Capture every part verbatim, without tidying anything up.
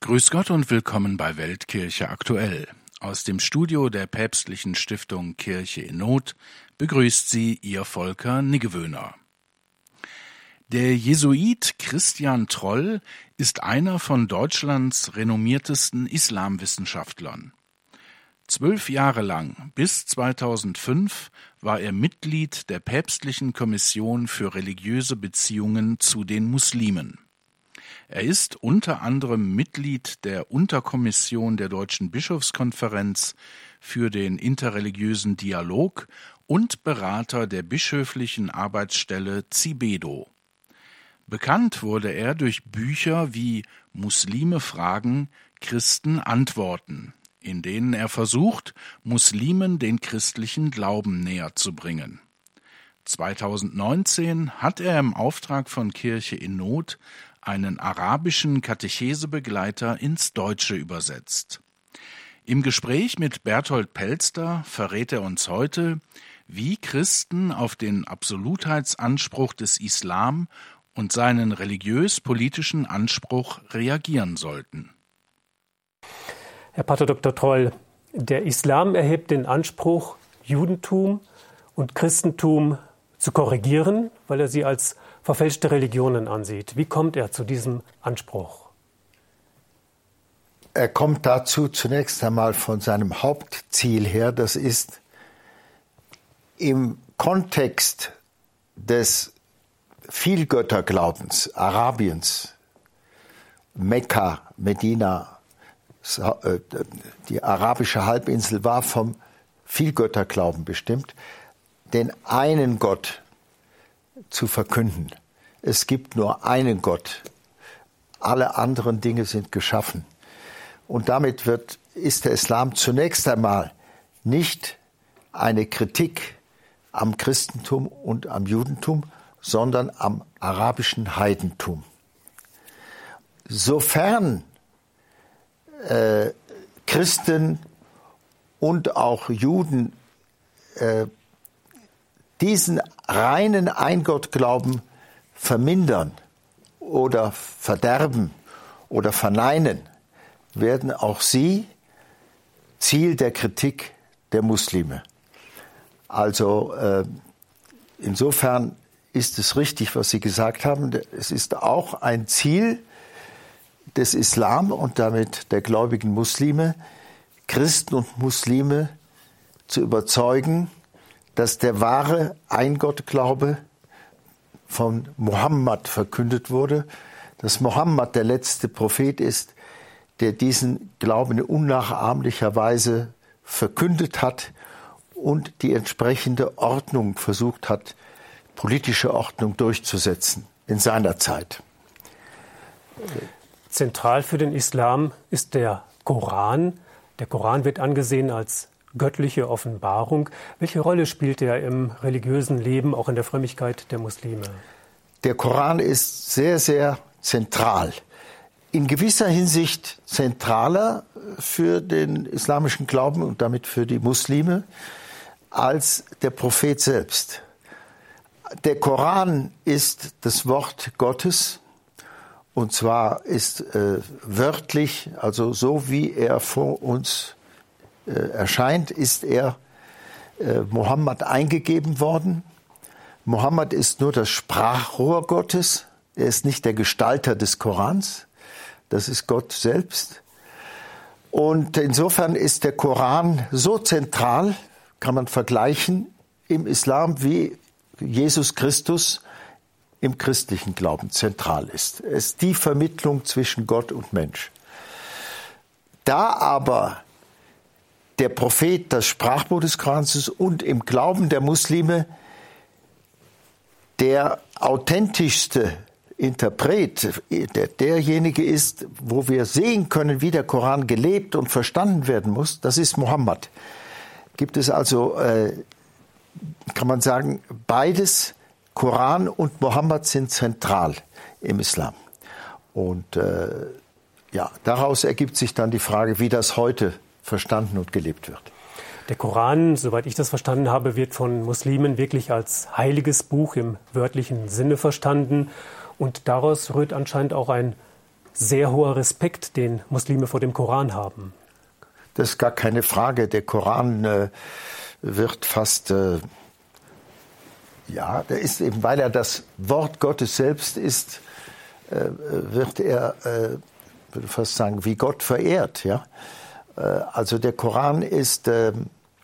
Grüß Gott und willkommen bei Weltkirche aktuell. Aus dem Studio der päpstlichen Stiftung Kirche in Not begrüßt Sie Ihr Volker Niggewöhner. Der Jesuit Christian Troll ist einer von Deutschlands renommiertesten Islamwissenschaftlern. Zwölf Jahre lang, bis zweitausendfünf, war er Mitglied der päpstlichen Kommission für religiöse Beziehungen zu den Muslimen. Er ist unter anderem Mitglied der Unterkommission der Deutschen Bischofskonferenz für den interreligiösen Dialog und Berater der bischöflichen Arbeitsstelle Zibedo. Bekannt wurde er durch Bücher wie Muslime fragen, Christen antworten, in denen er versucht, Muslimen den christlichen Glauben näher zu bringen. zweitausendneunzehn hat er im Auftrag von Kirche in Not einen arabischen Katechesebegleiter ins Deutsche übersetzt. Im Gespräch mit Berthold Pelster verrät er uns heute, wie Christen auf den Absolutheitsanspruch des Islam und seinen religiös-politischen Anspruch reagieren sollten. Herr Pater Doktor Troll, der Islam erhebt den Anspruch, Judentum und Christentum zu korrigieren, weil er sie als verfälschte Religionen ansieht. Wie kommt er zu diesem Anspruch? Er kommt dazu zunächst einmal von seinem Hauptziel her, das ist im Kontext des Vielgötterglaubens Arabiens, Mekka, Medina, die arabische Halbinsel war vom Vielgötterglauben bestimmt, den einen Gott zu verkünden. Es gibt nur einen Gott. Alle anderen Dinge sind geschaffen. Und damit wird, ist der Islam zunächst einmal nicht eine Kritik am Christentum und am Judentum, sondern am arabischen Heidentum. Sofern äh, Christen und auch Juden äh, diesen reinen Eingottglauben vermindern oder verderben oder verneinen, werden auch sie Ziel der Kritik der Muslime. Also äh, insofern ist es richtig, was Sie gesagt haben. Es ist auch ein Ziel des Islam und damit der gläubigen Muslime, Christen und Muslime zu überzeugen, dass der wahre Eingottglaube von Mohammed verkündet wurde, dass Mohammed der letzte Prophet ist, der diesen Glauben in unnachahmlicher Weise verkündet hat und die entsprechende Ordnung versucht hat, politische Ordnung durchzusetzen in seiner Zeit. Zentral für den Islam ist der Koran. Der Koran wird angesehen als göttliche Offenbarung. Welche Rolle spielt er im religiösen Leben, auch in der Frömmigkeit der Muslime? Der Koran ist sehr, sehr zentral. In gewisser Hinsicht zentraler für den islamischen Glauben und damit für die Muslime als der Prophet selbst. Der Koran ist das Wort Gottes, und zwar ist äh, wörtlich, also so wie er vor uns äh, erscheint, ist er äh, Mohammed eingegeben worden. Mohammed ist nur das Sprachrohr Gottes, er ist nicht der Gestalter des Korans, das ist Gott selbst. Und insofern ist der Koran so zentral, kann man vergleichen, im Islam wie Jesus Christus im christlichen Glauben zentral ist. Es ist die Vermittlung zwischen Gott und Mensch. Da aber der Prophet das Sprachrohr des Korans ist und im Glauben der Muslime der authentischste Interpret, der, derjenige ist, wo wir sehen können, wie der Koran gelebt und verstanden werden muss, das ist Mohammed. Gibt es also, äh, kann man sagen, beides, Koran und Mohammed sind zentral im Islam. Und äh, ja, daraus ergibt sich dann die Frage, wie das heute verstanden und gelebt wird. Der Koran, soweit ich das verstanden habe, wird von Muslimen wirklich als heiliges Buch im wörtlichen Sinne verstanden. Und daraus rührt anscheinend auch ein sehr hoher Respekt, den Muslime vor dem Koran haben. Das ist gar keine Frage. Der Koran äh, wird fast, äh, ja, der ist eben, weil er das Wort Gottes selbst ist, äh, wird er, äh, würde fast sagen, wie Gott verehrt. Ja? Äh, also der Koran ist äh,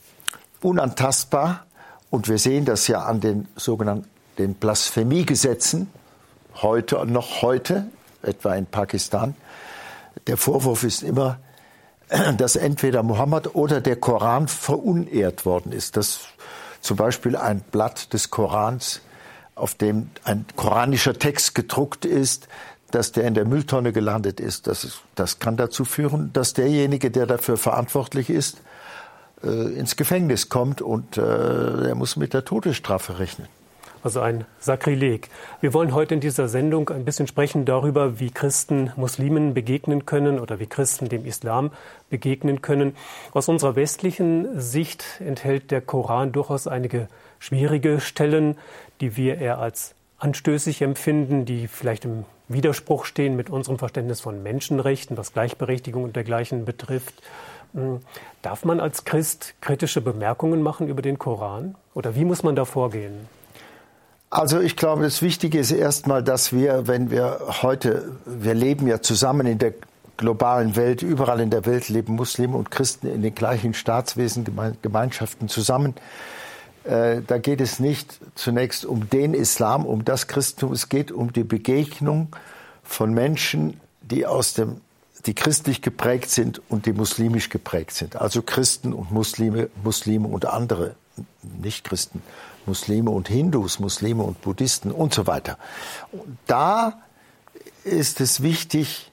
unantastbar und wir sehen das ja an den sogenannten den Blasphemiegesetzen, heute noch heute, etwa in Pakistan. Der Vorwurf ist immer, dass entweder Mohammed oder der Koran verunehrt worden ist. Dass zum Beispiel ein Blatt des Korans, auf dem ein koranischer Text gedruckt ist, dass der in der Mülltonne gelandet ist. Das, ist, das kann dazu führen, dass derjenige, der dafür verantwortlich ist, äh, ins Gefängnis kommt und äh, er muss mit der Todesstrafe rechnen. Also ein Sakrileg. Wir wollen heute in dieser Sendung ein bisschen sprechen darüber, wie Christen Muslimen begegnen können oder wie Christen dem Islam begegnen können. Aus unserer westlichen Sicht enthält der Koran durchaus einige schwierige Stellen, die wir eher als anstößig empfinden, die vielleicht im Widerspruch stehen mit unserem Verständnis von Menschenrechten, was Gleichberechtigung und dergleichen betrifft. Darf man als Christ kritische Bemerkungen machen über den Koran? Oder wie muss man da vorgehen? Also ich glaube, das Wichtige ist erstmal, dass wir, wenn wir heute, wir leben ja zusammen in der globalen Welt, überall in der Welt leben Muslime und Christen in den gleichen Staatswesen, Gemeinschaften zusammen. Äh, da geht es nicht zunächst um den Islam, um das Christentum, es geht um die Begegnung von Menschen, die aus dem, die christlich geprägt sind und die muslimisch geprägt sind. Also Christen und Muslime, Muslime und andere Nicht-Christen. Muslime und Hindus, Muslime und Buddhisten und so weiter. Und da ist es wichtig,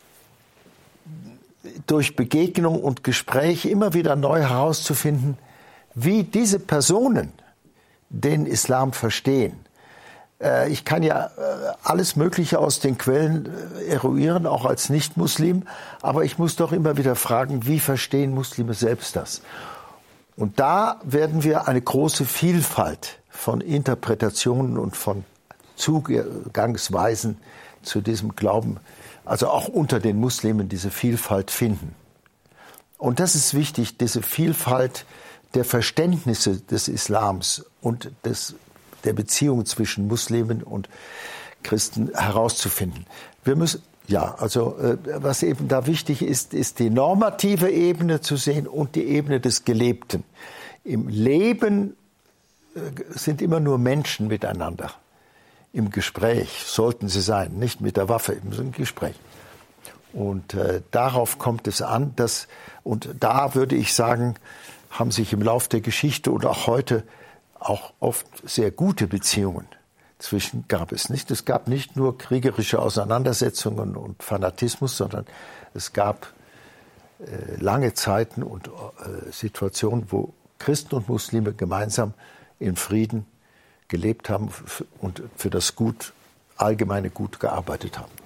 durch Begegnung und Gespräch immer wieder neu herauszufinden, wie diese Personen den Islam verstehen. Ich kann ja alles Mögliche aus den Quellen eruieren, auch als Nicht-Muslim, aber ich muss doch immer wieder fragen, wie verstehen Muslime selbst das? Und da werden wir eine große Vielfalt von Interpretationen und von Zugangsweisen zu diesem Glauben, also auch unter den Muslimen diese Vielfalt finden. Und das ist wichtig, diese Vielfalt der Verständnisse des Islams und des, der Beziehung zwischen Muslimen und Christen herauszufinden. Wir müssen Ja, also äh, was eben da wichtig ist, ist die normative Ebene zu sehen und die Ebene des Gelebten. Im Leben äh, sind immer nur Menschen miteinander. Im Gespräch sollten sie sein, nicht mit der Waffe, im Gespräch. Und äh, darauf kommt es an, dass, und da würde ich sagen, haben sich im Lauf der Geschichte und auch heute auch oft sehr gute Beziehungen zwischen gab es nicht. Es gab nicht nur kriegerische Auseinandersetzungen und Fanatismus, sondern es gab äh, lange Zeiten und äh, Situationen, wo Christen und Muslime gemeinsam in Frieden gelebt haben und für das Gut, allgemeine Gut gearbeitet haben.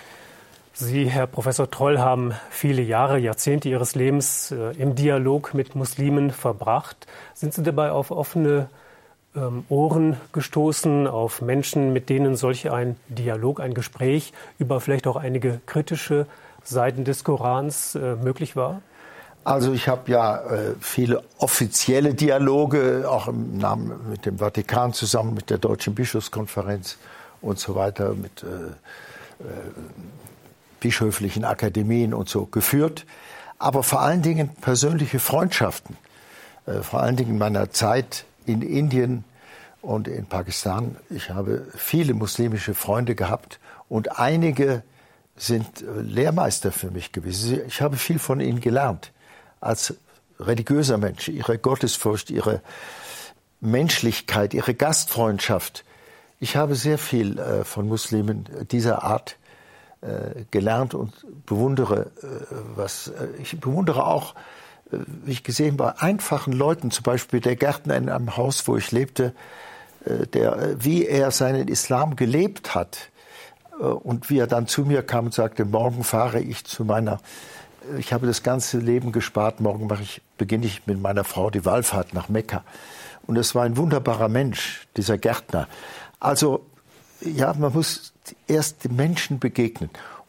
Sie, Herr Professor Troll, haben viele Jahre, Jahrzehnte Ihres Lebens äh, im Dialog mit Muslimen verbracht. Sind Sie dabei auf offene ähm, Ohren gestoßen, auf Menschen, mit denen solch ein Dialog, ein Gespräch über vielleicht auch einige kritische Seiten des Korans äh, möglich war? Also ich habe ja äh, viele offizielle Dialoge, auch im Namen mit dem Vatikan zusammen, mit der Deutschen Bischofskonferenz und so weiter, mit äh, äh, bischöflichen Akademien und so geführt. Aber vor allen Dingen persönliche Freundschaften. Äh, vor allen Dingen in meiner Zeit in Indien und in Pakistan. Ich habe viele muslimische Freunde gehabt und einige sind äh, Lehrmeister für mich gewesen. Ich habe viel von ihnen gelernt. Als religiöser Mensch, ihre Gottesfurcht, ihre Menschlichkeit, ihre Gastfreundschaft. Ich habe sehr viel äh, von Muslimen dieser Art äh, gelernt und bewundere, äh, was äh, ich bewundere auch, äh, wie ich gesehen bei einfachen Leuten, zum Beispiel der Gärtner in einem Haus, wo ich lebte, äh, der, äh, wie er seinen Islam gelebt hat äh, und wie er dann zu mir kam und sagte, morgen fahre ich zu meiner Ich habe das ganze Leben gespart. Morgen mache ich, beginne ich mit meiner Frau die Wallfahrt nach Mekka. Und es war ein wunderbarer Mensch, dieser Gärtner. Also, ja, man muss erst den Menschen begegnen.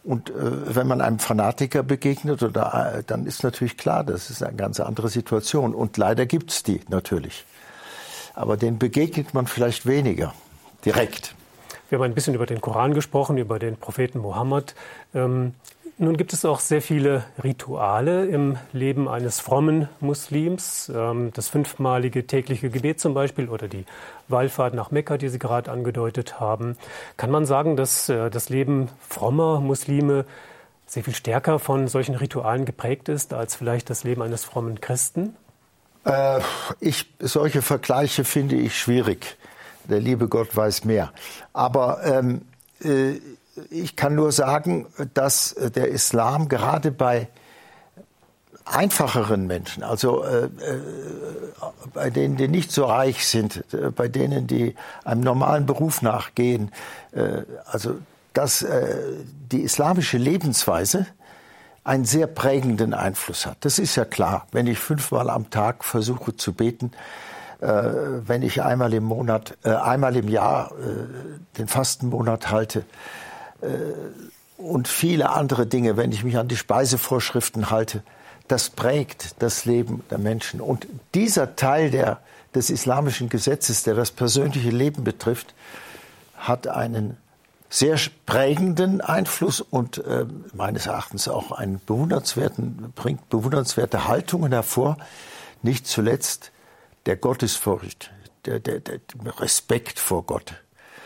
Und äh, wenn man einem Fanatiker begegnet, oder, äh, dann ist natürlich klar, das ist eine ganz andere Situation. Und leider gibt's die natürlich. Aber denen begegnet man vielleicht weniger direkt. Wir haben ein bisschen über den Koran gesprochen, über den Propheten Mohammed. Ähm, nun gibt es auch sehr viele Rituale im Leben eines frommen Muslims. Ähm, das fünfmalige tägliche Gebet zum Beispiel oder die Wallfahrt nach Mekka, die Sie gerade angedeutet haben. Kann man sagen, dass äh, das Leben frommer Muslime sehr viel stärker von solchen Ritualen geprägt ist als vielleicht das Leben eines frommen Christen? Äh, ich, solche Vergleiche finde ich schwierig. Der liebe Gott weiß mehr. Aber ähm, äh, ich kann nur sagen, dass der Islam gerade bei einfacheren Menschen, also äh, äh, bei denen, die nicht so reich sind, äh, bei denen, die einem normalen Beruf nachgehen, äh, also dass äh, die islamische Lebensweise einen sehr prägenden Einfluss hat. Das ist ja klar. Wenn ich fünfmal am Tag versuche zu beten, äh, wenn ich einmal im Monat, äh, einmal im Jahr äh, den Fastenmonat halte äh, und viele andere Dinge, wenn ich mich an die Speisevorschriften halte, das prägt das Leben der Menschen. Und dieser Teil der, des islamischen Gesetzes, der das persönliche Leben betrifft, hat einen sehr prägenden Einfluss und äh, meines Erachtens auch einen bewundernswerten, bringt bewundernswerte Haltungen hervor. Nicht zuletzt der Gottesfurcht, der, der, der Respekt vor Gott,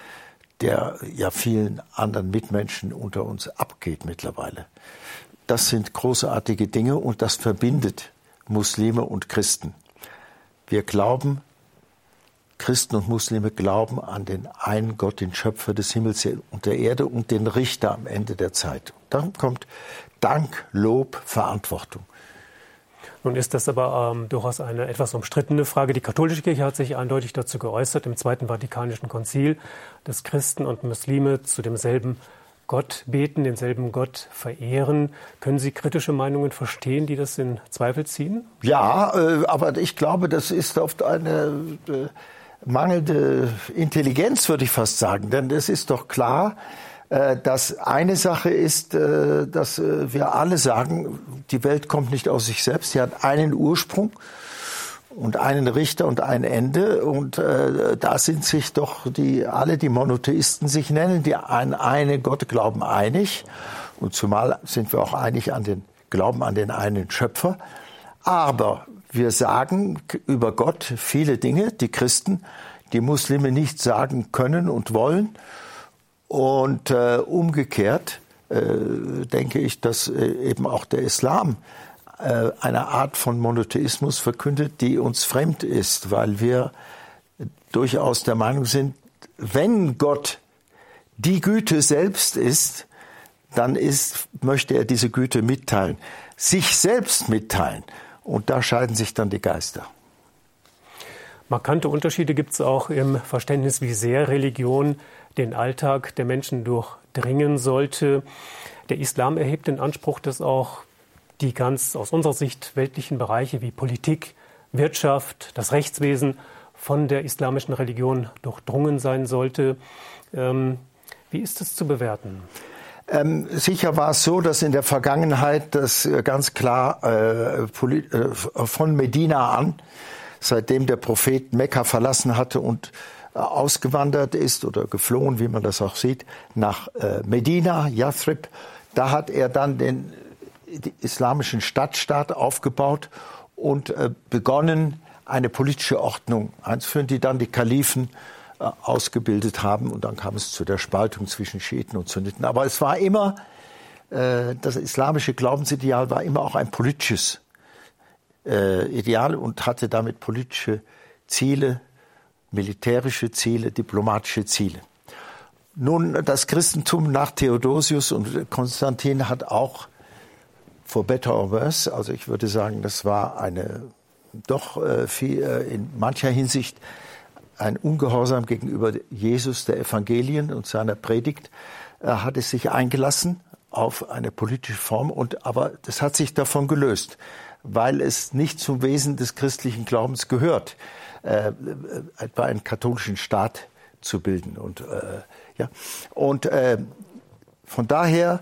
der ja vielen anderen Mitmenschen unter uns abgeht mittlerweile. Das sind großartige Dinge und das verbindet Muslime und Christen. Wir glauben, Christen und Muslime glauben an den einen Gott, den Schöpfer des Himmels und der Erde und den Richter am Ende der Zeit. Dann kommt Dank, Lob, Verantwortung. Nun ist das aber ähm, durchaus eine etwas umstrittene Frage. Die katholische Kirche hat sich eindeutig dazu geäußert, im Zweiten Vatikanischen Konzil, dass Christen und Muslime zu demselben Gott beten, denselben Gott verehren. Können Sie kritische Meinungen verstehen, die das in Zweifel ziehen? Ja, äh, aber ich glaube, das ist oft eine äh, mangelnde Intelligenz, würde ich fast sagen. Denn es ist doch klar, äh, dass eine Sache ist, äh, dass äh, wir alle sagen, die Welt kommt nicht aus sich selbst. Sie hat einen Ursprung und einen Richter und ein Ende. Und äh, da sind sich doch die alle, die Monotheisten sich nennen, die an einen Gott glauben, einig. Und zumal sind wir auch einig an den Glauben an den einen Schöpfer. Aber wir sagen über Gott viele Dinge, die Christen, die Muslime nicht sagen können und wollen. Und äh, umgekehrt äh, denke ich, dass äh, eben auch der Islam äh, eine Art von Monotheismus verkündet, die uns fremd ist, weil wir durchaus der Meinung sind, wenn Gott die Güte selbst ist, dann ist, möchte er diese Güte mitteilen, sich selbst mitteilen. Und da scheiden sich dann die Geister. Markante Unterschiede gibt es auch im Verständnis, wie sehr Religion den Alltag der Menschen durchdringen sollte. Der Islam erhebt den Anspruch, dass auch die ganz aus unserer Sicht weltlichen Bereiche wie Politik, Wirtschaft, das Rechtswesen von der islamischen Religion durchdrungen sein sollte. Ähm, wie ist das zu bewerten? Ähm, sicher war es so, dass in der Vergangenheit das ganz klar äh, äh, von Medina an, seitdem der Prophet Mekka verlassen hatte und äh, ausgewandert ist oder geflohen, wie man das auch sieht, nach äh, Medina, Yathrib, da hat er dann den, den islamischen Stadtstaat aufgebaut und äh, begonnen, eine politische Ordnung einzuführen, die dann die Kalifen ausgebildet haben. Und dann kam es zu der Spaltung zwischen Schiiten und Sunniten. Aber es war immer, äh, das islamische Glaubensideal war immer auch ein politisches äh, Ideal und hatte damit politische Ziele, militärische Ziele, diplomatische Ziele. Nun, das Christentum nach Theodosius und Konstantin hat auch, for better or worse, also ich würde sagen, das war eine doch äh, viel, äh, in mancher Hinsicht ein Ungehorsam gegenüber Jesus, der Evangelien und seiner Predigt, äh, hat es sich eingelassen auf eine politische Form. Und, aber das hat sich davon gelöst, weil es nicht zum Wesen des christlichen Glaubens gehört, äh, etwa einen katholischen Staat zu bilden. Und, äh, ja. und äh, von daher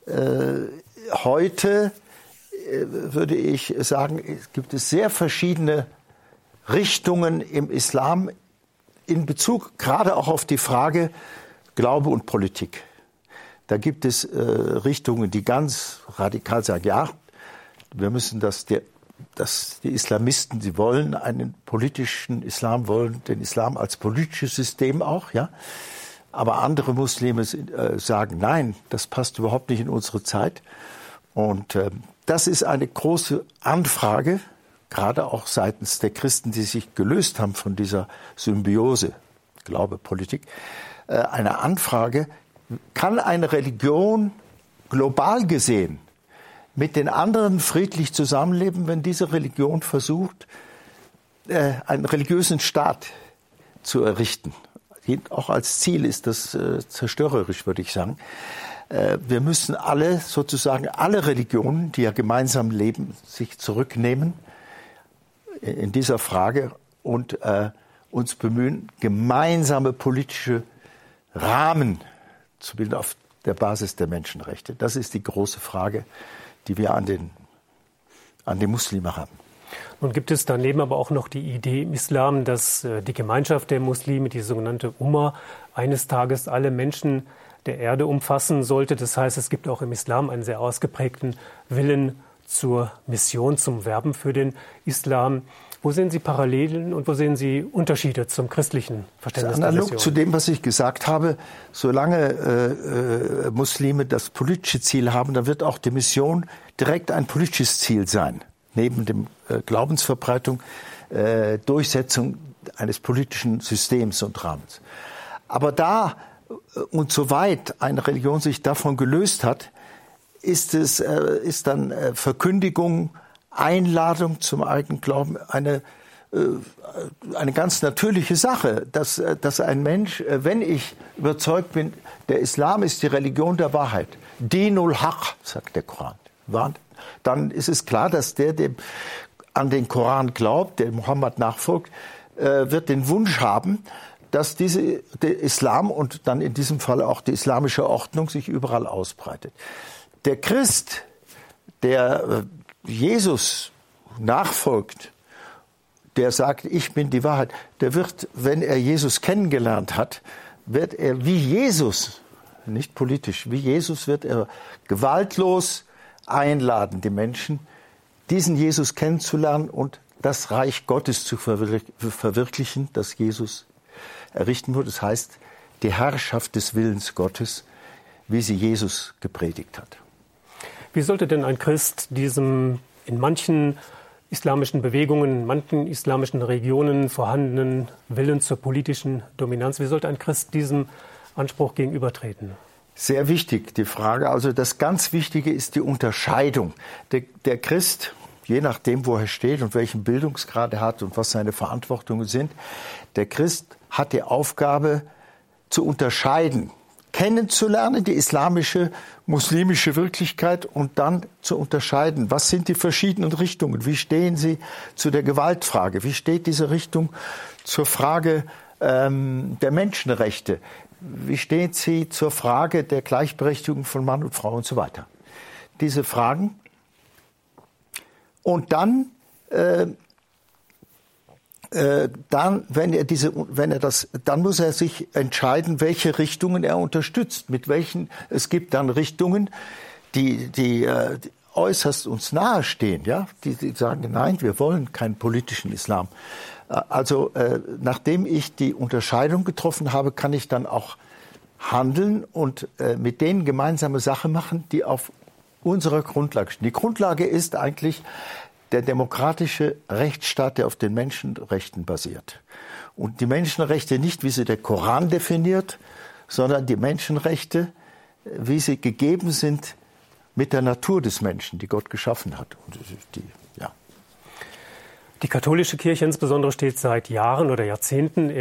Äh, heute äh, würde ich sagen, es gibt es sehr verschiedene Richtungen im Islam in Bezug gerade auch auf die Frage Glaube und Politik. Da gibt es äh, Richtungen, die ganz radikal sagen, ja, wir müssen das, der, das die Islamisten, sie wollen einen politischen Islam, wollen den Islam als politisches System auch, ja. Aber andere Muslime äh, sagen, nein, das passt überhaupt nicht in unsere Zeit. Und äh, das ist eine große Anfrage, gerade auch seitens der Christen, die sich gelöst haben von dieser Symbiose, Glaube, Politik, äh, eine Anfrage, kann eine Religion global gesehen mit den anderen friedlich zusammenleben, wenn diese Religion versucht, äh, einen religiösen Staat zu errichten. Auch als Ziel ist das äh, zerstörerisch, würde ich sagen. Äh, wir müssen alle, sozusagen alle Religionen, die ja gemeinsam leben, sich zurücknehmen in, in dieser Frage und äh, uns bemühen, gemeinsame politische Rahmen zu bilden auf der Basis der Menschenrechte. Das ist die große Frage, die wir an den, an die Muslime haben. Nun gibt es daneben aber auch noch die Idee im Islam, dass äh, die Gemeinschaft der Muslime, die sogenannte Umma, eines Tages alle Menschen der Erde umfassen sollte. Das heißt, es gibt auch im Islam einen sehr ausgeprägten Willen zur Mission, zum Werben für den Islam. Wo sehen Sie Parallelen und wo sehen Sie Unterschiede zum christlichen Verständnis der Mission? Analog zu dem, was ich gesagt habe, solange äh, äh, Muslime das politische Ziel haben, dann wird auch die Mission direkt ein politisches Ziel sein. Neben dem äh, Glaubensverbreitung, äh, Durchsetzung eines politischen Systems und Rahmens. Aber da äh, und soweit eine Religion sich davon gelöst hat, ist es äh, ist dann äh, Verkündigung, Einladung zum eigenen Glauben eine äh, eine ganz natürliche Sache, dass äh, dass ein Mensch, äh, wenn ich überzeugt bin, der Islam ist die Religion der Wahrheit, Dinul Haq, sagt der Koran, dann ist es klar, dass der, der an den Koran glaubt, der Mohammed nachfolgt, äh, wird den Wunsch haben, dass diese, der Islam und dann in diesem Fall auch die islamische Ordnung sich überall ausbreitet. Der Christ, der äh, Jesus nachfolgt, der sagt, ich bin die Wahrheit, der wird, wenn er Jesus kennengelernt hat, wird er wie Jesus, nicht politisch, wie Jesus wird er gewaltlos einladen, die Menschen, diesen Jesus kennenzulernen und das Reich Gottes zu verwirklichen, das Jesus errichten wird. Das heißt, die Herrschaft des Willens Gottes, wie sie Jesus gepredigt hat. Wie sollte denn ein Christ diesem in manchen islamischen Bewegungen, in manchen islamischen Regionen vorhandenen Willen zur politischen Dominanz, wie sollte ein Christ diesem Anspruch gegenübertreten? Sehr wichtig, die Frage. Also das ganz Wichtige ist die Unterscheidung. Der, der Christ, je nachdem, wo er steht und welchen Bildungsgrad er hat und was seine Verantwortungen sind, der Christ hat die Aufgabe zu unterscheiden, kennenzulernen, die islamische, muslimische Wirklichkeit und dann zu unterscheiden, was sind die verschiedenen Richtungen, wie stehen sie zu der Gewaltfrage, wie steht diese Richtung zur Frage ähm, der Menschenrechte, wie steht sie zur Frage der Gleichberechtigung von Mann und Frau und so weiter. Diese Fragen. Und dann, äh, äh, dann, wenn er diese, wenn er das, dann muss er sich entscheiden, welche Richtungen er unterstützt. Mit welchen, es gibt dann Richtungen, die, die, äh, die äußerst uns nahestehen, ja, die, die sagen, nein, wir wollen keinen politischen Islam. Also äh, nachdem ich die Unterscheidung getroffen habe, kann ich dann auch handeln und äh, mit denen gemeinsame Sache machen, die auf unserer Grundlage stehen. Die Grundlage ist eigentlich der demokratische Rechtsstaat, der auf den Menschenrechten basiert. Und die Menschenrechte nicht, wie sie der Koran definiert, sondern die Menschenrechte, wie sie gegeben sind mit der Natur des Menschen, die Gott geschaffen hat. Und die, ja. Die katholische Kirche insbesondere steht seit Jahren oder Jahrzehnten im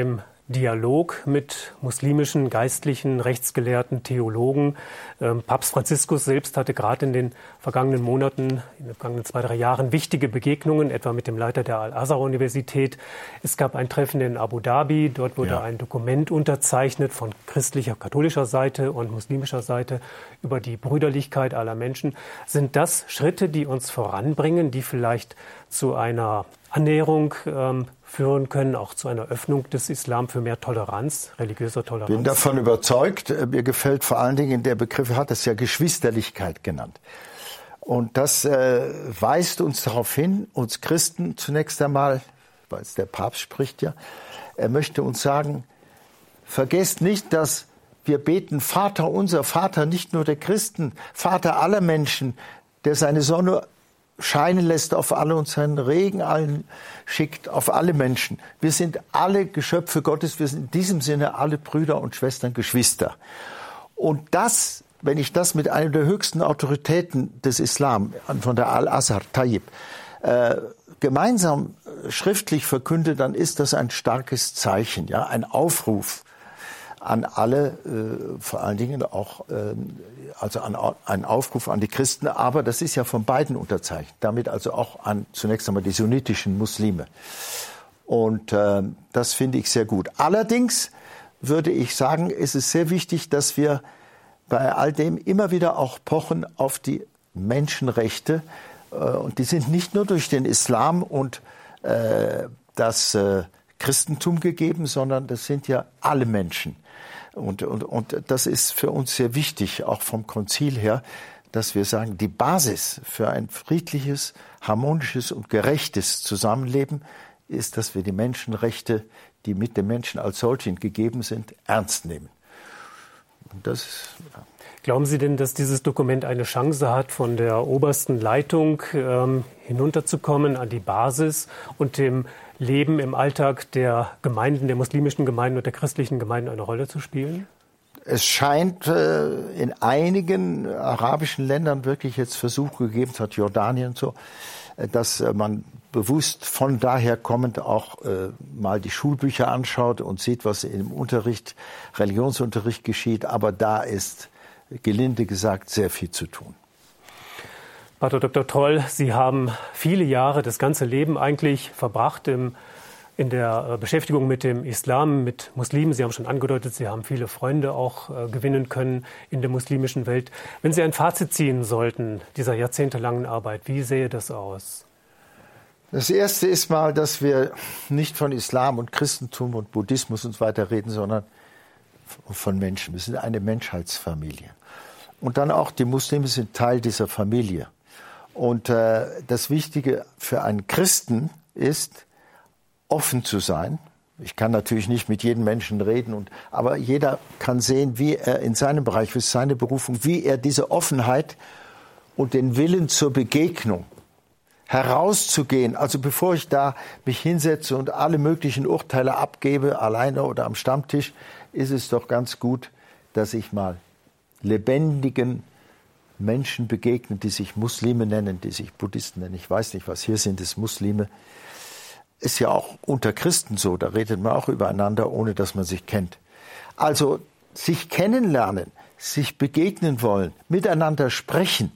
Dialog mit muslimischen Geistlichen, Rechtsgelehrten, Theologen. Ähm, Papst Franziskus selbst hatte gerade in den vergangenen Monaten, in den vergangenen zwei, drei Jahren wichtige Begegnungen, etwa mit dem Leiter der Al-Azhar-Universität. Es gab ein Treffen in Abu Dhabi. Dort wurde ja. ein Dokument unterzeichnet von christlicher, katholischer Seite und muslimischer Seite über die Brüderlichkeit aller Menschen. Sind das Schritte, die uns voranbringen, die vielleicht zu einer Annäherung ähm, führen können, auch zu einer Öffnung des Islam für mehr Toleranz, religiöser Toleranz? Ich bin davon überzeugt. Mir gefällt vor allen Dingen der Begriff, er hat es ja Geschwisterlichkeit genannt. Und das äh, weist uns darauf hin, uns Christen zunächst einmal, weil es der Papst spricht ja, er möchte uns sagen, vergesst nicht, dass wir beten, Vater unser, Vater nicht nur der Christen, Vater aller Menschen, der seine Sonne scheinen lässt auf alle und seinen Regen allen schickt auf alle Menschen. Wir sind alle Geschöpfe Gottes, wir sind in diesem Sinne alle Brüder und Schwestern, Geschwister. Und das, wenn ich das mit einer der höchsten Autoritäten des Islam, von der Al-Azhar, Tayyib, äh, gemeinsam schriftlich verkünde, dann ist das ein starkes Zeichen, ja, ein Aufruf an alle, äh, vor allen Dingen auch, äh, also an, ein Aufruf an die Christen, aber das ist ja von beiden unterzeichnet, damit also auch an zunächst einmal die sunnitischen Muslime. Und äh, das finde ich sehr gut. Allerdings würde ich sagen, ist es sehr wichtig, dass wir bei all dem immer wieder auch pochen auf die Menschenrechte. Äh, und die sind nicht nur durch den Islam und äh, das äh, Christentum gegeben, sondern das sind ja alle Menschen. Und, und, und das ist für uns sehr wichtig, auch vom Konzil her, dass wir sagen, die Basis für ein friedliches, harmonisches und gerechtes Zusammenleben ist, dass wir die Menschenrechte, die mit den Menschen als solchen gegeben sind, ernst nehmen. Und das ist, ja. Glauben Sie denn, dass dieses Dokument eine Chance hat, von der obersten Leitung ähm, hinunterzukommen an die Basis und dem Leben im Alltag der Gemeinden, der muslimischen Gemeinden und der christlichen Gemeinden eine Rolle zu spielen? Es scheint äh, in einigen arabischen Ländern wirklich jetzt Versuche gegeben, es hat Jordanien so, äh, dass äh, man bewusst von daher kommend auch äh, mal die Schulbücher anschaut und sieht, was im Unterricht, Religionsunterricht geschieht. Aber da ist, gelinde gesagt, sehr viel zu tun. Pater Doktor Troll, Sie haben viele Jahre, das ganze Leben eigentlich verbracht im, in der Beschäftigung mit dem Islam, mit Muslimen. Sie haben schon angedeutet, Sie haben viele Freunde auch äh, gewinnen können in der muslimischen Welt. Wenn Sie ein Fazit ziehen sollten dieser jahrzehntelangen Arbeit, wie sähe das aus? Das Erste ist mal, dass wir nicht von Islam und Christentum und Buddhismus und so weiter reden, sondern von Menschen. Wir sind eine Menschheitsfamilie. Und dann auch die Muslime sind Teil dieser Familie. Und äh, das Wichtige für einen Christen ist, offen zu sein. Ich kann natürlich nicht mit jedem Menschen reden, und, aber jeder kann sehen, wie er in seinem Bereich, für seine Berufung, wie er diese Offenheit und den Willen zur Begegnung herauszugehen. Also bevor ich da mich hinsetze und alle möglichen Urteile abgebe, alleine oder am Stammtisch, ist es doch ganz gut, dass ich mal lebendigen Menschen begegnen, die sich Muslime nennen, die sich Buddhisten nennen. Ich weiß nicht, was hier sind es Muslime. Ist ja auch unter Christen so, da redet man auch übereinander, ohne dass man sich kennt. Also sich kennenlernen, sich begegnen wollen, miteinander sprechen,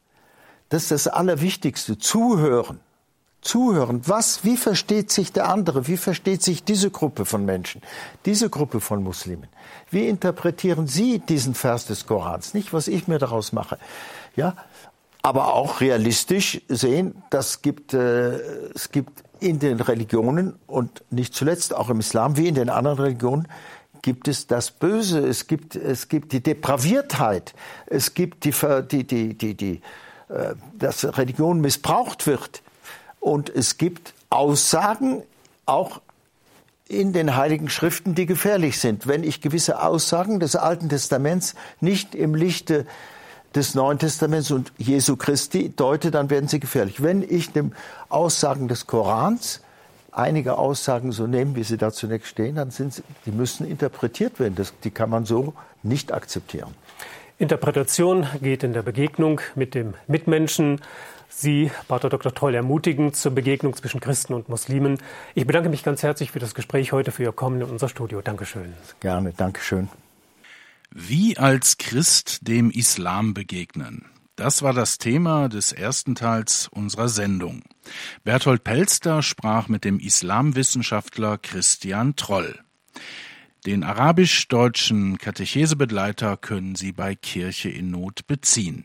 das ist das Allerwichtigste. Zuhören. Zuhören. Was, wie versteht sich der andere? Wie versteht sich diese Gruppe von Menschen? Diese Gruppe von Muslimen? Wie interpretieren Sie diesen Vers des Korans? Nicht, was ich mir daraus mache. Ja, aber auch realistisch sehen, das gibt, äh, es gibt in den Religionen und nicht zuletzt auch im Islam wie in den anderen Religionen gibt es das Böse. Es gibt, es gibt die Depraviertheit. Es gibt die, die, die, die, die äh, dass Religion missbraucht wird. Und es gibt Aussagen, auch in den Heiligen Schriften, die gefährlich sind. Wenn ich gewisse Aussagen des Alten Testaments nicht im Lichte des Neuen Testaments und Jesu Christi deute, dann werden sie gefährlich. Wenn ich den Aussagen des Korans einige Aussagen so nehmen, wie sie da zunächst stehen, dann sind sie, die müssen interpretiert werden. Das, die kann man so nicht akzeptieren. Interpretation geht in der Begegnung mit dem Mitmenschen Sie, Pater Doktor Troll, ermutigen zur Begegnung zwischen Christen und Muslimen. Ich bedanke mich ganz herzlich für das Gespräch heute, für Ihr Kommen in unser Studio. Dankeschön. Gerne, Dankeschön. Wie als Christ dem Islam begegnen. Das war das Thema des ersten Teils unserer Sendung. Berthold Pelster sprach mit dem Islamwissenschaftler Christian Troll. Den arabisch-deutschen Katechesebegleiter können Sie bei Kirche in Not beziehen.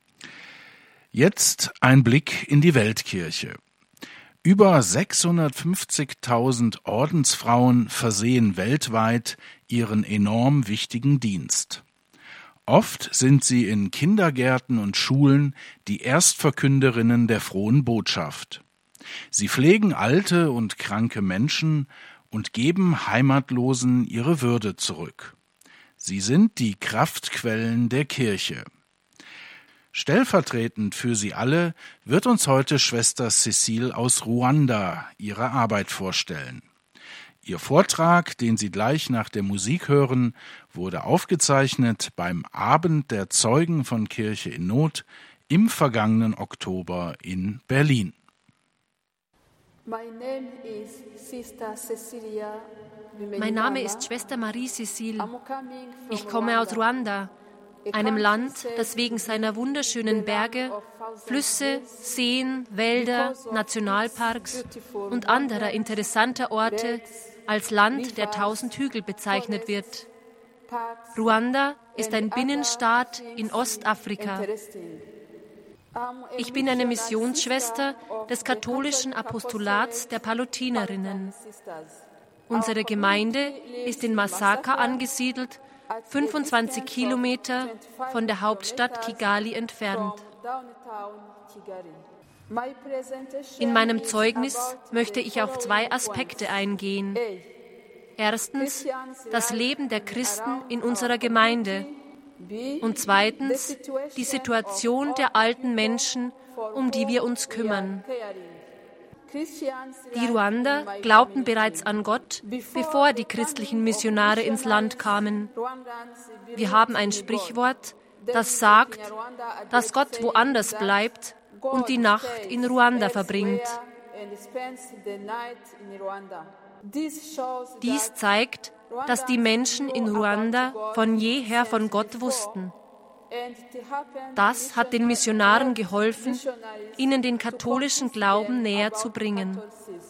Jetzt ein Blick in die Weltkirche. Über sechshundertfünfzigtausend Ordensfrauen versehen weltweit ihren enorm wichtigen Dienst. Oft sind sie in Kindergärten und Schulen die Erstverkünderinnen der frohen Botschaft. Sie pflegen alte und kranke Menschen und geben Heimatlosen ihre Würde zurück. Sie sind die Kraftquellen der Kirche. Stellvertretend für sie alle wird uns heute Schwester Cécile aus Ruanda ihre Arbeit vorstellen. Ihr Vortrag, den Sie gleich nach der Musik hören, wurde aufgezeichnet beim Abend der Zeugen von Kirche in Not im vergangenen Oktober in Berlin. Mein Name ist Schwester Marie-Cécile. Ich komme aus Ruanda, einem Land, das wegen seiner wunderschönen Berge, Flüsse, Seen, Wälder, Nationalparks und anderer interessanter Orte als Land der tausend Hügel bezeichnet wird. Ruanda ist ein Binnenstaat in Ostafrika. Ich bin eine Missionsschwester des katholischen Apostolats der Palutinerinnen. Unsere Gemeinde ist in Masaka angesiedelt, fünfundzwanzig Kilometer von der Hauptstadt Kigali entfernt. In meinem Zeugnis möchte ich auf zwei Aspekte eingehen. Erstens, das Leben der Christen in unserer Gemeinde. Und zweitens, die Situation der alten Menschen, um die wir uns kümmern. Die Ruander glaubten bereits an Gott, bevor die christlichen Missionare ins Land kamen. Wir haben ein Sprichwort, das sagt, dass Gott woanders bleibt und die Nacht in Ruanda verbringt. Dies zeigt, dass die Menschen in Ruanda von jeher von Gott wussten. Das hat den Missionaren geholfen, ihnen den katholischen Glauben näher zu bringen.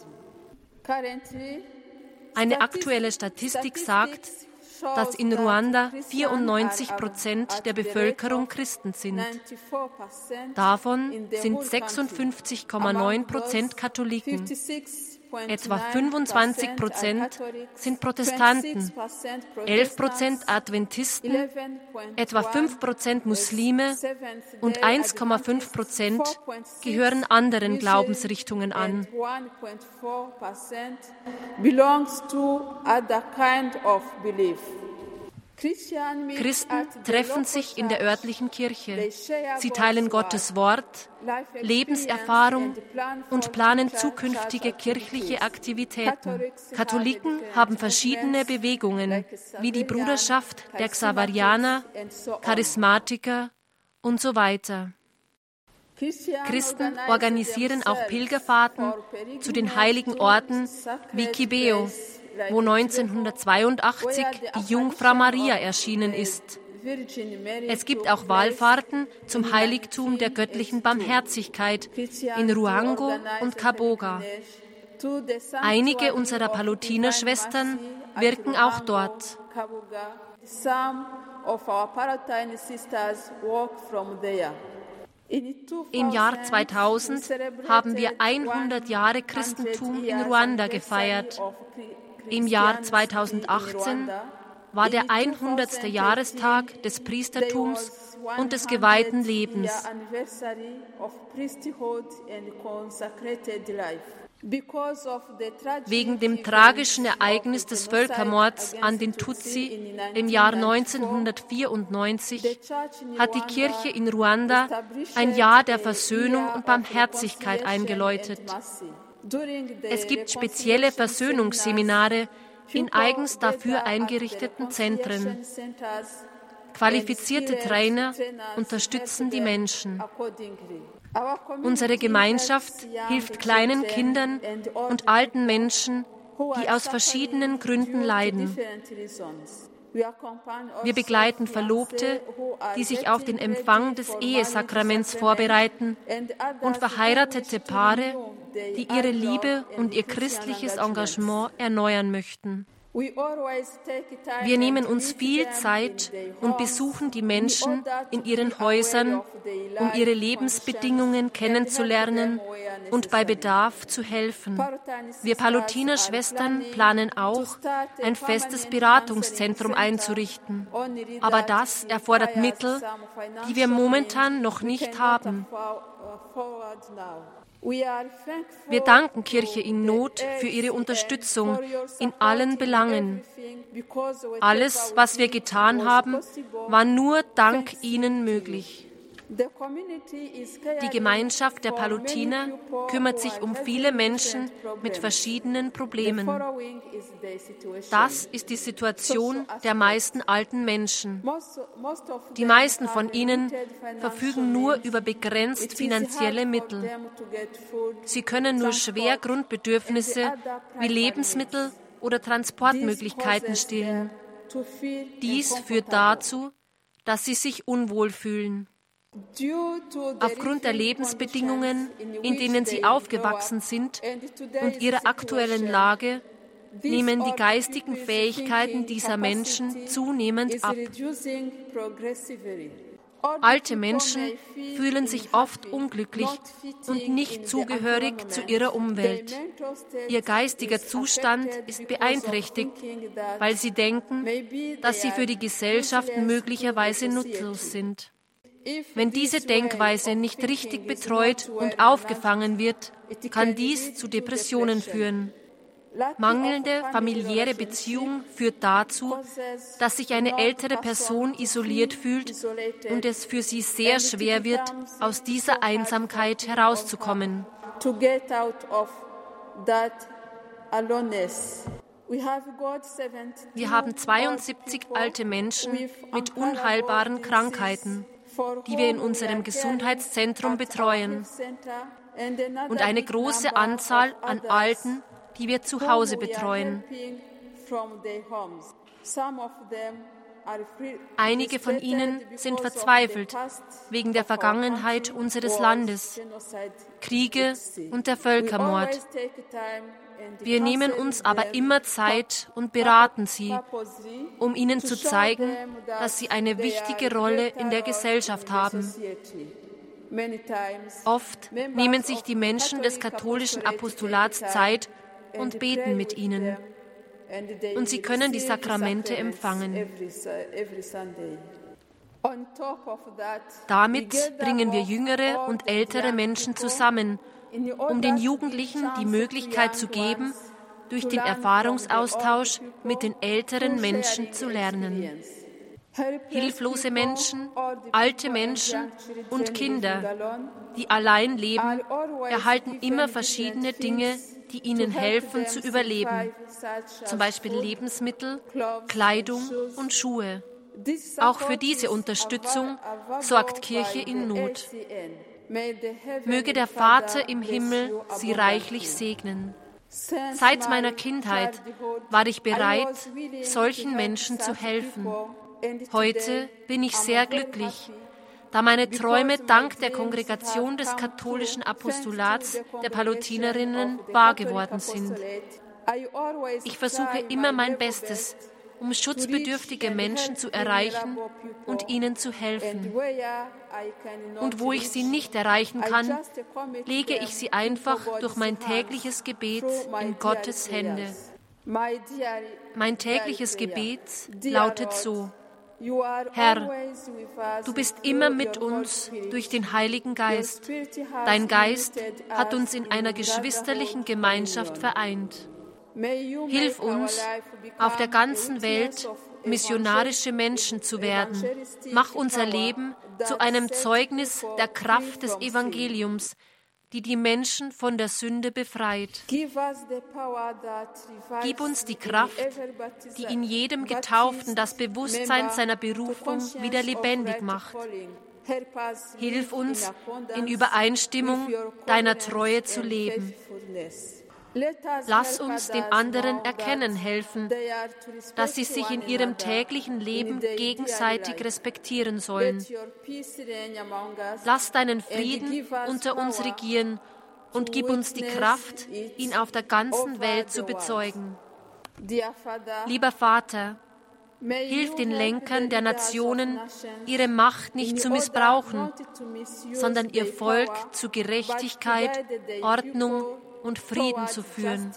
Eine aktuelle Statistik sagt, dass in Ruanda vierundneunzig Prozent der Bevölkerung Christen sind. Davon sind sechsundfünfzig Komma neun Prozent Katholiken. Etwa fünfundzwanzig Prozent sind Protestanten, elf Prozent Adventisten, etwa fünf Prozent Muslime und eins Komma fünf Prozent gehören anderen Glaubensrichtungen an. Christen treffen sich in der örtlichen Kirche. Sie teilen Gottes Wort, Lebenserfahrung und planen zukünftige kirchliche Aktivitäten. Katholiken haben verschiedene Bewegungen, wie die Bruderschaft der Xaverianer, Charismatiker und so weiter. Christen organisieren auch Pilgerfahrten zu den heiligen Orten wie Kibeo, wo neunzehnhundertzweiundachtzig die Jungfrau Maria erschienen ist. Es gibt auch Wallfahrten zum Heiligtum der göttlichen Barmherzigkeit in Ruango und Kaboga. Einige unserer Palutinerschwestern wirken auch dort. Im Jahr zweitausend haben wir hundert Jahre Christentum in Ruanda gefeiert. Im Jahr zweitausendachtzehn war der hundertste Jahrestag des Priestertums und des geweihten Lebens. Wegen dem tragischen Ereignis des Völkermords an den Tutsi im Jahr neunzehnhundertvierundneunzig hat die Kirche in Ruanda ein Jahr der Versöhnung und Barmherzigkeit eingeläutet. Es gibt spezielle Versöhnungsseminare in eigens dafür eingerichteten Zentren. Qualifizierte Trainer unterstützen die Menschen. Unsere Gemeinschaft hilft kleinen Kindern und alten Menschen, die aus verschiedenen Gründen leiden. Wir begleiten Verlobte, die sich auf den Empfang des Ehesakraments vorbereiten, und verheiratete Paare, die ihre Liebe und ihr christliches Engagement erneuern möchten. Wir nehmen uns viel Zeit und besuchen die Menschen in ihren Häusern, um ihre Lebensbedingungen kennenzulernen und bei Bedarf zu helfen. Wir Palutinerschwestern planen auch, ein festes Beratungszentrum einzurichten. Aber das erfordert Mittel, die wir momentan noch nicht haben. Wir danken Kirche in Not für ihre Unterstützung in allen Belangen. Alles, was wir getan haben, war nur dank ihnen möglich. Die Gemeinschaft der Palutiner kümmert sich um viele Menschen mit verschiedenen Problemen. Das ist die Situation der meisten alten Menschen. Die meisten von ihnen verfügen nur über begrenzt finanzielle Mittel. Sie können nur schwer Grundbedürfnisse wie Lebensmittel oder Transportmöglichkeiten stillen. Dies führt dazu, dass sie sich unwohl fühlen. Aufgrund der Lebensbedingungen, in denen sie aufgewachsen sind, und ihrer aktuellen Lage, nehmen die geistigen Fähigkeiten dieser Menschen zunehmend ab. Alte Menschen fühlen sich oft unglücklich und nicht zugehörig zu ihrer Umwelt. Ihr geistiger Zustand ist beeinträchtigt, weil sie denken, dass sie für die Gesellschaft möglicherweise nutzlos sind. Wenn diese Denkweise nicht richtig betreut und aufgefangen wird, kann dies zu Depressionen führen. Mangelnde familiäre Beziehung führt dazu, dass sich eine ältere Person isoliert fühlt und es für sie sehr schwer wird, aus dieser Einsamkeit herauszukommen. Wir haben zweiundsiebzig alte Menschen mit unheilbaren Krankheiten, die wir in unserem Gesundheitszentrum betreuen, und eine große Anzahl an Alten, die wir zu Hause betreuen. Einige von ihnen sind verzweifelt wegen der Vergangenheit unseres Landes, Kriege und der Völkermord. Wir nehmen uns aber immer Zeit und beraten sie, um ihnen zu zeigen, dass sie eine wichtige Rolle in der Gesellschaft haben. Oft nehmen sich die Menschen des katholischen Apostolats Zeit und beten mit ihnen. Und sie können die Sakramente empfangen. Damit bringen wir jüngere und ältere Menschen zusammen, um den Jugendlichen die Möglichkeit zu geben, durch den Erfahrungsaustausch mit den älteren Menschen zu lernen. Hilflose Menschen, alte Menschen und Kinder, die allein leben, erhalten immer verschiedene Dinge, die ihnen helfen zu überleben, zum Beispiel Lebensmittel, Kleidung und Schuhe. Auch für diese Unterstützung sorgt Kirche in Not. Möge der Vater im Himmel sie reichlich segnen. Seit meiner Kindheit war ich bereit, solchen Menschen zu helfen. Heute bin ich sehr glücklich, da meine Träume dank der Kongregation des katholischen Apostolats der Palutinerinnen wahr geworden sind. Ich versuche immer mein Bestes, um schutzbedürftige Menschen zu erreichen und ihnen zu helfen. Und wo ich sie nicht erreichen kann, lege ich sie einfach durch mein tägliches Gebet in Gottes Hände. Mein tägliches Gebet lautet so: Herr, du bist immer mit uns durch den Heiligen Geist. Dein Geist hat uns in einer geschwisterlichen Gemeinschaft vereint. Hilf uns, auf der ganzen Welt missionarische Menschen zu werden. Mach unser Leben zu einem Zeugnis der Kraft des Evangeliums, die die Menschen von der Sünde befreit. Gib uns die Kraft, die in jedem Getauften das Bewusstsein seiner Berufung wieder lebendig macht. Hilf uns, in Übereinstimmung deiner Treue zu leben. Lass uns den anderen erkennen helfen, dass sie sich in ihrem täglichen Leben gegenseitig respektieren sollen. Lass deinen Frieden unter uns regieren und gib uns die Kraft, ihn auf der ganzen Welt zu bezeugen. Lieber Vater, hilf den Lenkern der Nationen, ihre Macht nicht zu missbrauchen, sondern ihr Volk zu Gerechtigkeit, Ordnung und Frieden zu führen.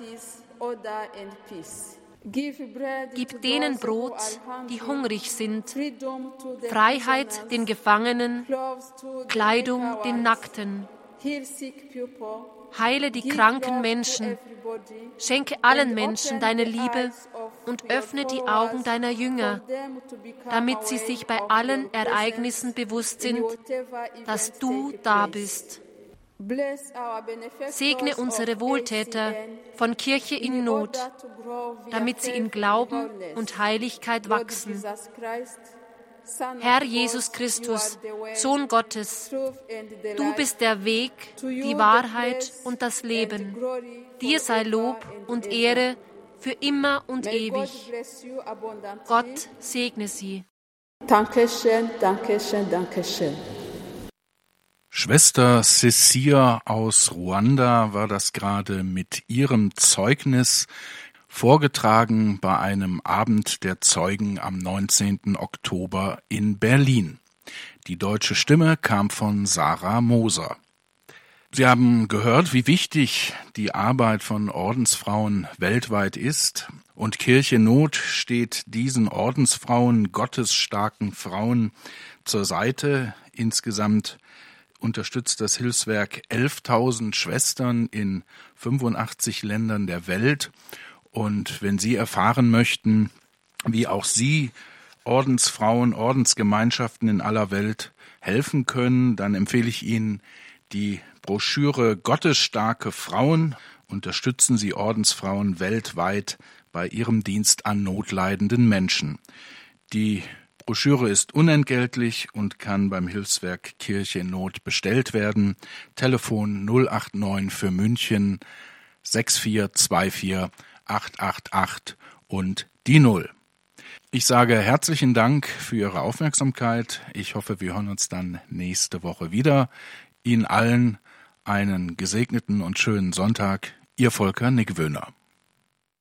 Gib denen Brot, die hungrig sind, Freiheit den Gefangenen, Kleidung den Nackten. Heile die kranken Menschen, schenke allen Menschen deine Liebe und öffne die Augen deiner Jünger, damit sie sich bei allen Ereignissen bewusst sind, dass du da bist. Segne unsere Wohltäter von Kirche in Not, damit sie in Glauben und Heiligkeit wachsen. Herr Jesus Christus, Sohn Gottes, du bist der Weg, die Wahrheit und das Leben. Dir sei Lob und Ehre für immer und ewig. Gott segne sie. Dankeschön, Dankeschön, Dankeschön. Schwester Cecilia aus Ruanda war das gerade mit ihrem Zeugnis, vorgetragen bei einem Abend der Zeugen am neunzehnten Oktober in Berlin. Die deutsche Stimme kam von Sarah Moser. Sie haben gehört, wie wichtig die Arbeit von Ordensfrauen weltweit ist, und Kirche in Not steht diesen Ordensfrauen, gottesstarken Frauen, zur Seite. Insgesamt unterstützt das Hilfswerk elftausend Schwestern in fünfundachtzig Ländern der Welt. Und wenn Sie erfahren möchten, wie auch Sie Ordensfrauen, Ordensgemeinschaften in aller Welt helfen können, dann empfehle ich Ihnen die Broschüre Gottesstarke Frauen. Unterstützen Sie Ordensfrauen weltweit bei ihrem Dienst an notleidenden Menschen. Die Broschüre ist unentgeltlich und kann beim Hilfswerk Kirche in Not bestellt werden. Telefon null acht neun für München sechs vier zwei vier acht acht acht und die Null. Ich sage herzlichen Dank für Ihre Aufmerksamkeit. Ich hoffe, wir hören uns dann nächste Woche wieder. Ihnen allen einen gesegneten und schönen Sonntag. Ihr Volker Niggewöhner.